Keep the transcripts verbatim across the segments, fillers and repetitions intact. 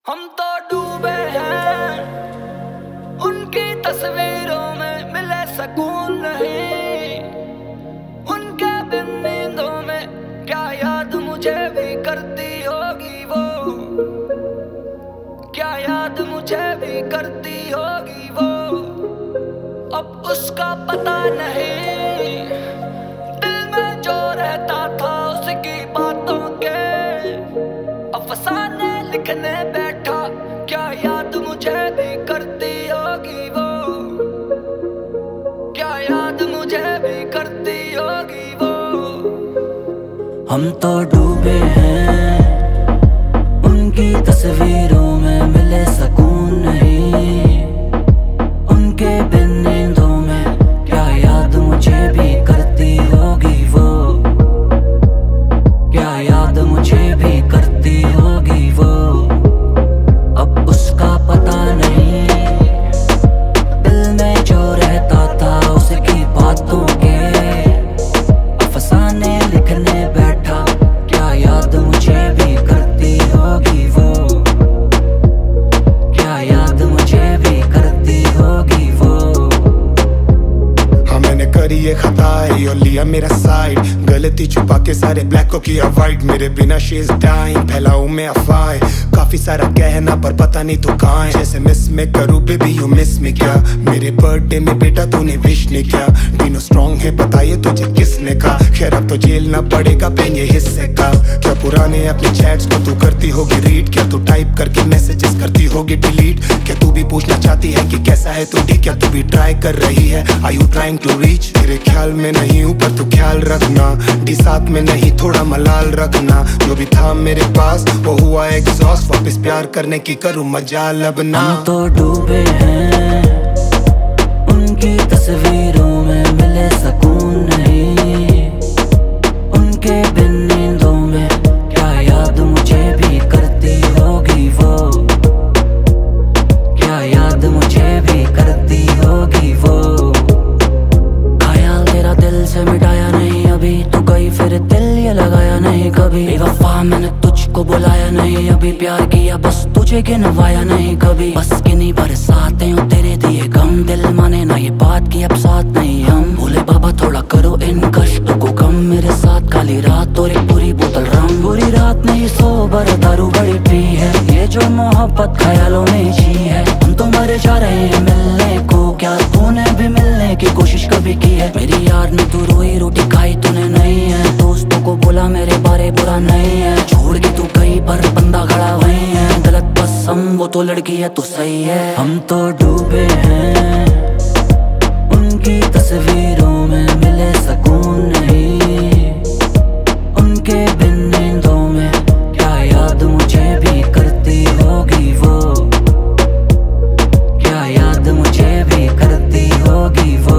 हम तो डूबे हैं उनकी तस्वीरों में, मिले सुकून नहीं उनके बिन नींदों में। क्या याद मुझे भी करती होगी वो, क्या याद मुझे भी करती होगी वो। अब उसका पता नहीं, दिल में जो रहता था उसकी बातों के अफसाने लिखने बैठा। क्या याद मुझे भी करती होगी वो, क्या याद मुझे भी करती होगी वो। हम तो डूबे हैं उनकी तस्वीरों में, मिले सुकून नहीं उनके बिन नींदों में। क्या याद मुझे भी करती होगी वो, क्या याद मुझे भी करती होगी वो। अब उसका पता नहीं, दिल में जो रहता था उसकी बातों के अफसाने लिखने बैठा। क्या याद मुझे भी करती होगी वो, क्या याद मुझे भी करती होगी वो। हाँ मैंने करी ये खता है और लिया मेरा साइड, गलती छुपा के सारे ब्लैक को किया वाइट। मेरे बिना शी इज डाइंग, फैलाऊं मैं अफवाहें, काफी सारा कहना पर पता नहीं तू कहाँ है। जैसे मिस में करूँ बेबी यू मिस में क्या, मेरे बर्थडे में बेटा तूने विश नहीं किया। तीनों स्ट्रॉन्ग है बताइए तुझे किसने कहा, खैर अब तो जेल ना पड़ेगा पेन ये हिस्से का। क्या पुराने अपने चैट्स को तू करती होगी रीड, क्या तू टाइप करके मैसेजेस करती होगी डिलीट। क्या तू भी पूछना चाहती है कि कैसा है तू डी, क्या तू भी ट्राई कर रही है, are you trying to reach. तेरे ख्याल में नहीं हूँ पर तू ख्याल रखना, डी साथ में नहीं थोड़ा मलाल रखना। जो भी था मेरे पास वो हुआ एग्जॉस्ट, वापस प्यार करने की करूँ मजाल अब ना। हम तो डूबे हैं उनकी तस्वीरों में, मिले सुकून नहीं उनके बिन नींदों में। क्या याद मुझे भी करती होगी वो, क्या याद मुझे भी करती होगी वो। ख्याल तेरा दिल से मिटाया नहीं अभी, तू गई फिर दिल ये लगाया नहीं कभी। बेवफा मैंने तुझको बुलाया नहीं अभी, प्यार किया बस तुझे गिनवाया नहीं कभी। बस किन्हीं बरसाते हो तेरे दिए गम, दिल माने ना ये बात की अब साथ नहीं हम। भोले बाबा थोड़ा करो इन कष्टों को कम, मेरे साथ काली रात और एक पूरी बोतल रम। बुरी रात नहीं सोबर दारू बड़ी पी है, ये जो मोहब्बत ख्यालों में जी है। हम तो मर जा रहे हैं मिलने को, क्या तूने भी मिलने की कोशिश कभी की है। मेरी यार ने तू रोई रोटी खाई तूने नहीं है, दोस्तों को बोला मेरे बारे बुरा नहीं है। छोड़ के तू कहीं पर बंदा खड़ा वही है, गलत बस हम वो तो लड़की है तू सही है। हम तो डूबे हैं उनकी तस्वीरों में, मिले सुकून नहीं उनके बिन नींदों में। क्या याद मुझे भी करती होगी वो, क्या याद मुझे भी करती होगी वो।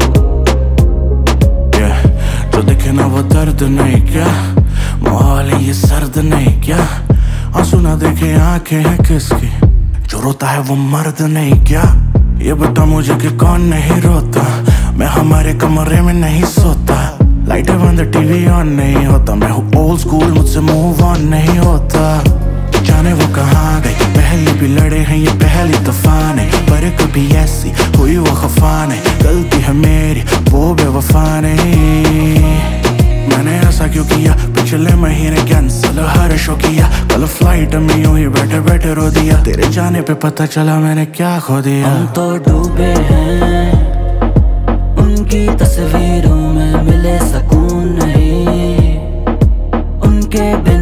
yeah, जो दिखे ना वो दर्द नहीं क्या, मोहाली ये सर्द नहीं क्या। आंसू ना देखे आंखें हैं किसकी, जो रोता है वो मर्द नहीं क्या। ये बता मुझे कि कौन नहीं रोता, मैं हमारे कमरे में नहीं सोता। लाइटें बंद टीवी ऑन नहीं होता, मैं हूँ ओल्ड स्कूल मुझसे मूव ऑन नहीं होता। जाने वो कहाँ गई, पहले भी लड़े हैं ये पहली तूफान है, पर कभी ऐसी हुई वो खफा नहीं। गलती है मेरी वो बेवफा नहीं, मैंने ऐसा क्यों किया पिछले महीने कैंसिल हर शो किया। कल फ्लाइट में यूं ही बैठे बैठे रो दिया, तेरे जाने पे पता चला मैंने क्या खो दिया। हम तो डूबे हैं उनकी तस्वीरों में, मिले सुकून नहीं उनके बिन